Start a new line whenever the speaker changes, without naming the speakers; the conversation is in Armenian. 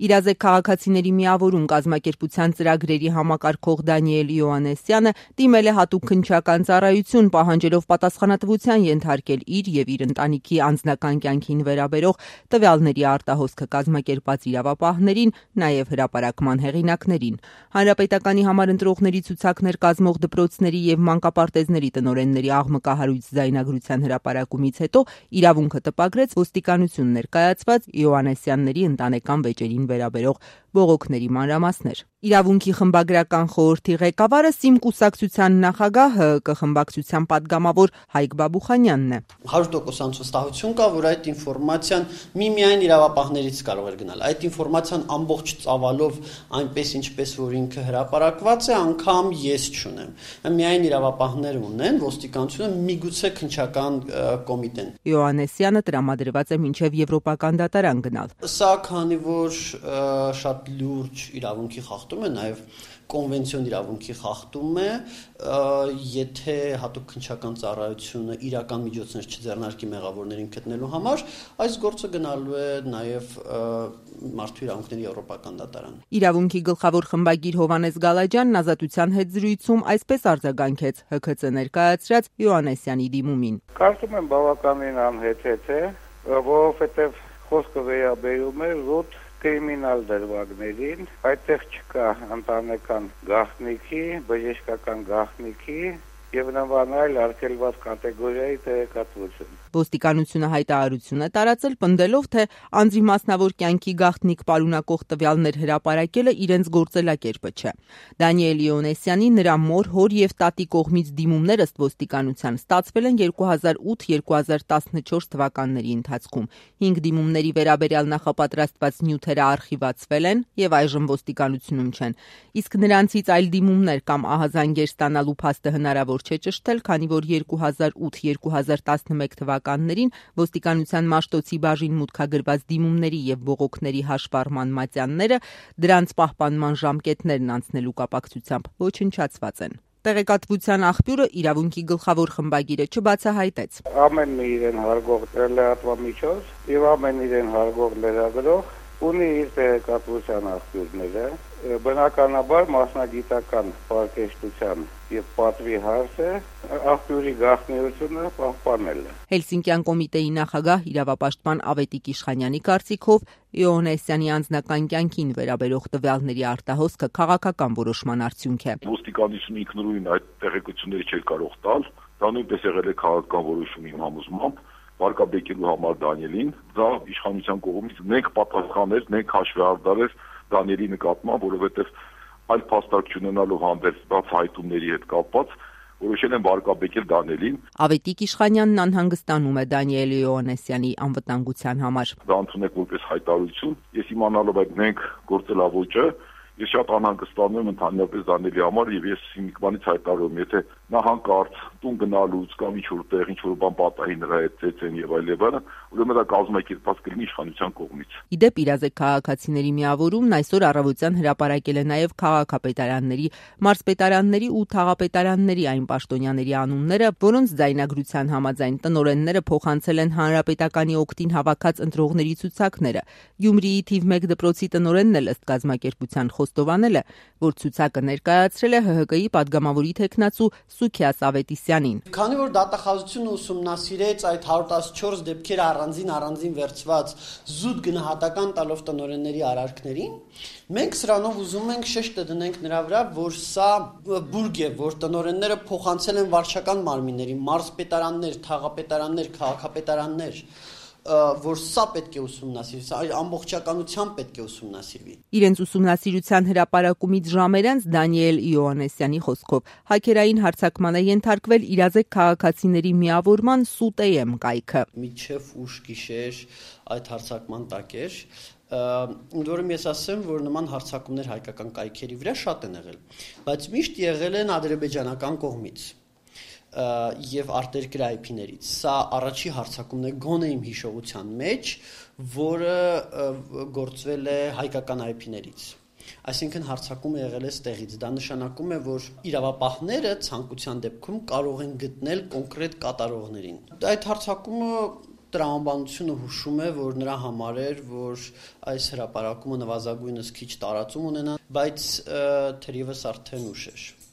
Իրազեկ քաղաքացիների միավորում կազմակերպության ծրագրերի համակարգող Դանիել Իոաննեսյանը դիմել է հատուկ քննչական ծառայություն, պահանջելով պատասխանատվության ենթարկել իր եւ իր ընտանիքի անձնական կյանքին վերաբերող տվյալների արտահոսքը կազմակերպած իրավապահներին, նաեւ հրապարակման հեղինակներին։ Հանրապետականի համար ընտրողների ցուցակներ կազմող դպրոցների եւ մանկապարտեզների տնօրենների աղմկահարույց ձայնագրության հրապարակումից հետո իրավունքը տպագրեց ոստիկանություն ներկայացված Իոաննեսյանների ընտանեկան վեճերին վերաբերող բողոքների մանրամասներ։ Իրավունքի խմբագրական խորհրդի ղեկավարը ՍԻՄ կուսակցության նախագահ ՀՀԿ խմբակցության падգամավոր Հայկ Բաբուխանյանն է։
100% վստահություն կա, որ այդ ինֆորմացիան միմիայն իրավապահներից կարող էր գնալ։ Այդ ինֆորմացիան ամբողջ ծավալով այնպես ինչպես որ ինքը հրապարակված է, անգամ ես չունեմ։ Միայն իրավապահներ ունեն, ոստիկանությունը միգուցե քննչական կոմիտեն։
Իոաննեսյանը տրամադրված է մինչև եվրոպական դատարան գնալ։
Սա քանի որ շատ լուրջ իրավունքի խախտում է, նաև կոնվենցիոն իրավունքի խախտում է, եթե հատուկ քննչական ծառայությունը իրական միջոցներ չձեռնարկի մեղավորներին գտնելու համար, այս գործը գնալու է նաև մարդու իրավունքների եվրոպական դատարան։
Իրավունքի գլխավոր խմբագիր Հովհաննես Գալաջյանն ազատության հետ զրույցում այսպես արձագանքեց ՀՔՑ ներկայացրած Իոաննեսյանի դիմումին։
Կարծում եմ բավականին անհեթեթ է, որովհետև խոսքը վերաբերում է զուտ կրիմինալ դրվագներին, այդտեղ չկա ընտանեկան գաղտնիքի, բժշկական գաղտնիքի եւ նման այլ արգելված կատեգորիայի տեղեկատվություն։
Ոստիկանությունը հայտարարություն է տարածել, պնդելով, թե անձի մասնավոր կյանքի գաղտնիք պարունակող տվյալներ հրապարակելը իրենց գործելակերպը չէ։ Դանիել Իոաննեսյանի, նրա մոր, հոր եւ տատի կողմից դիմումներ ըստ ոստիկանության ստացվել են 2008-2014 թվականների ընթացքում։ 5 դիմումների վերաբերյալ նախապատրաստված նյութերը արխիվացվել են եւ այժմ ոստիկանությունում չեն։ Իսկ նրանցից այլ դիմումներ կամ ահազանգեր ստանալու փաստը հնարավոր չէ ճշտել, քանի որ 2008-2011 թվականներին ոստիկանության Մաշտոցի բաժին մուտքագրված դիմումների եւ բողոքների հաշվառման մատյանները դրանց պահպանման ժամկետներն անցնելու կապակցությամբ ոչնչացված են։ Տեղեկատվության աղբյուրը իրավունքի գլխավոր խմբագիրը չբացահայտեց։
Ամեն մի իրեն հարգող լրատվամիջոց եւ ամեն իրեն հարգող լրագրող ունի իր տեղեկատվության աղբյուրները, բնականաբար մասնագիտական պարկեշտության եւ պատվի հարց է աղբյուրի գաղտնիությունը պահպանելը։
Հելսինկյան կոմիտեի նախագահ իրավապաշտպան Ավետիք Իշխանյանի կարծիքով Իոաննեսյանի անձնական կյանքին վերաբերող տվյալների արտահոսքը քաղաքական որոշման արդյունք է։
Ոստիկանությունը ինքնուրույն այդ տեղեկությունները չէր կարող տալ, դա նույնպես եղել է քաղաքական որոշում իմ համոզմամբ։ Վարկաբեկելու համար Դանիելին, դա իշխանության կողմից նենք պատասխաներ, նենք հաշվեհարդար Դանիելի նկատմամբ, որովհետև այլ փաստարկ չունենալով հանդերձ բացահայտումների հետ կապված որոշել են վարկաբեկել Դանիելին։
Ավետիք Իշխանյանն անհանգստանում է Դանիել Իոաննեսյանի անվտանգության համար։
Դա ընդունեք որպես հայտարարություն, ես իմանալով այդ նենք գործելավոճը, ես շատ անհանգստանում եմ ընդհանրապես Դանիելի համար եւ ես մի բանից հայտարարում, եթե նա հանկարծ տուն գնալուց կամ ինչ-որ տեղ ինչ-որ բան պատահի նրա հետ ծեծեն եւ այլն, ուրեմն դա կազմակերպված կլինի իշխանության կողմից։
Իդեպ իրազեկ քաղաքացիների միավորումն այսօր առավոտյան հրապարակել է նաեւ քաղաքապետարանների, մարզպետարանների ու թաղապետարանների այն պաշտոնյաների անունները, որոնց ձայնագրության համաձայն տնօրենները փոխանցել են հանրապետականի օգտին հավաքած ընտրողների ցուցակները։ Գյումրիի թիվ 1 դպրոցի տնօրենն էլ ըստ կազմակերպության խոստովանել է, որ ցուցակը ներկայացրել է ՀՀԿ-ի падգամավորի թեկնածու Սուքիաս Ավետիսյանին։
Քանի որ դատախազությունը ուսումնասիրեց այդ 114 դեպքերը առանձին վերցված զուտ գնահատական տալով տնօրենների արարքներին, մենք սրանով ուզում ենք շեշտը դնենք նրա վրա, որ սա բուրգ է, որ տնօրենները փոխանցել են վարչական մարմինների, մարզպետարաններ, թաղապետարաններ, քաղաքապետարաններ, որ սա պետք է ուսումնասիրվի, ամբողջականությամբ պետք է ուսումնասիրվի։
Իրենց ուսումնասիրության հրապարակումից ժամեր անց Դանիել Իոաննեսյանի խոսքով հաքերային հարձակման է ենթարկվել իրազեկ քաղաքացիների միավորման SUTEM կայքը։
Մինչև ուշ գիշեր այդ հարձակման տակ էր, ընդ որում ես ասեմ, որ նման հարձակումներ հայկական կայքերի վրա շատ են եղել, բայց միշտ եղել են ադրբեջանական կողմից եւ արտերկրյա IP-ներից։ Սա առաջի հարձակումն է գոնե իմ հիշողության մեջ, որը գործվել է հայկական IP-ներից։ Այսինքն հարձակումը եղել է ստեղից։ Դա նշանակում է, որ իրավապահները ցանկության դեպքում կարող են գտնել կոնկրետ կատարողներին։ Այդ հարձակումը տրամաբանությունը հուշում է, որ նրա համար էր, որ այս հրապարակումը նվազագույնս քիչ տարածում ունենա, բայց թերևս արդեն ուշ էր։